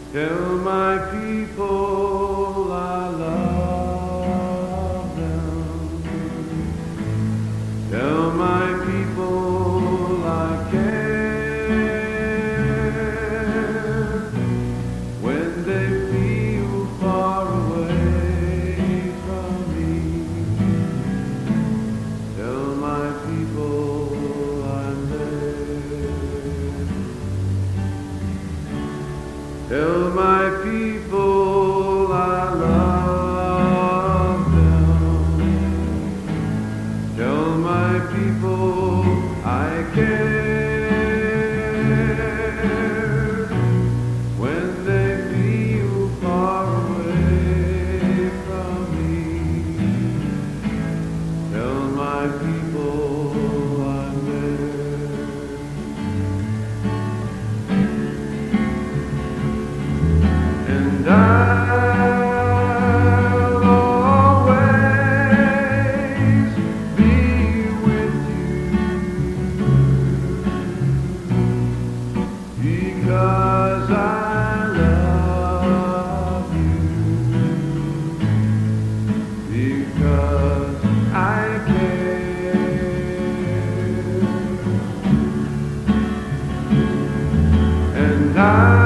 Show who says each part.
Speaker 1: Tell my people I love them. Tell my people I care. When they feel far away from me, tell my people I'm there. Tell my people I love them. Tell my people I care. When they feel far away from me, tell my people I'm there. And I'll always be with you, because I love you, because I care. And I